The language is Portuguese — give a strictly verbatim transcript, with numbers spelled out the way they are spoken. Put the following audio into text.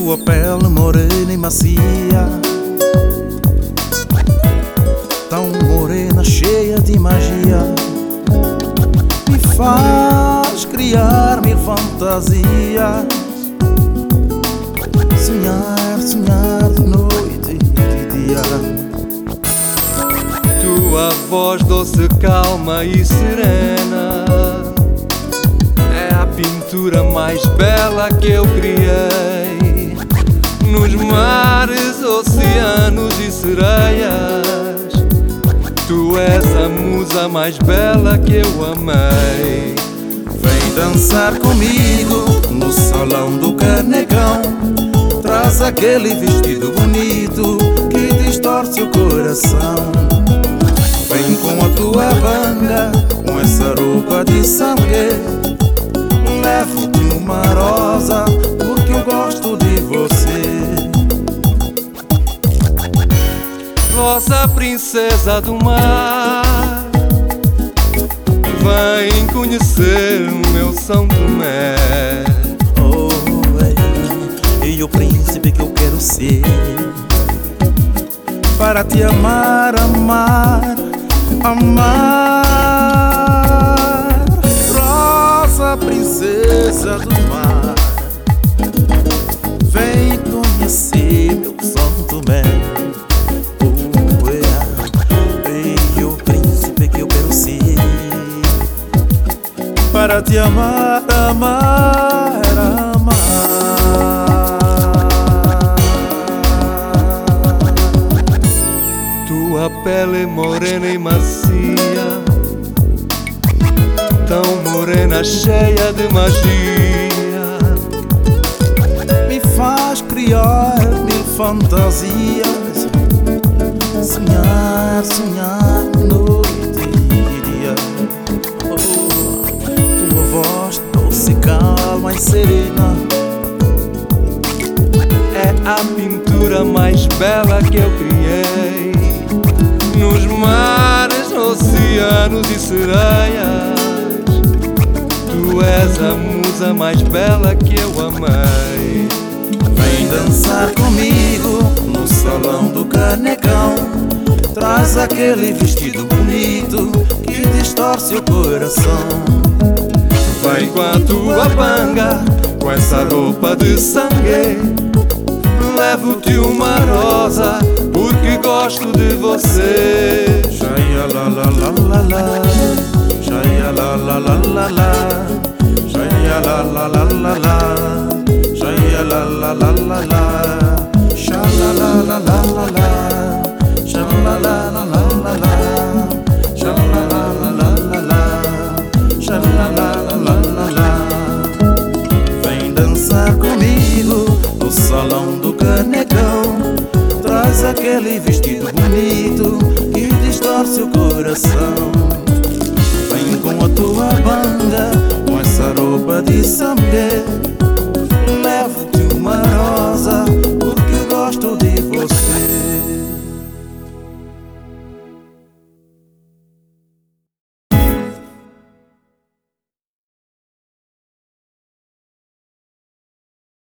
Tua pele morena e macia, tão morena, cheia de magia, me faz criar mil fantasias. Sonhar, sonhar de noite e de dia. Tua voz doce, calma e serena é a pintura mais bela que eu criei. Nos mares, oceanos e sereias, tu és a musa mais bela que eu amei. Vem dançar comigo no salão do Canecão. Traz aquele vestido bonito que distorce o coração. Vem com a tua banda, com essa roupa de sangue. Levo-te uma rosa, porque eu gosto de você. Rosa, princesa do mar, vem conhecer o meu São Tomé. Oh, ei, e o príncipe que eu quero ser, para te amar, amar, amar. Rosa, princesa do mar, vem conhecer meu São Tomé. Oh, é, e o príncipe que eu quero ser, para te amar, amar, amar. Tua pele morena e macia, tão morena, cheia de magia, me faz criar mil fantasias. Sonhar, sonhar noite e dia. Oh, tua voz doce, calma e serena é a pintura mais bela que eu criei. Nos mares, oceanos e sereias, tu és a musa mais bela que eu amei. Vem dançar comigo no salão do Canecão. Traz aquele vestido bonito que distorce o coração. Vem com a tua banga, com essa roupa de sangue. Levo-te uma rosa, porque gosto de você. Shaya la la la la la, shaya la la la la la, shaya la la la la la, shaya la la la la la, shala la la la la la, shala la la la la la, shala la la la la la, shala la la la la la. Vem dançar comigo no salão do Canecão. Traz aquele vestido bonito que distorce o coração. Vem com a tua banda, com essa roupa de sangue.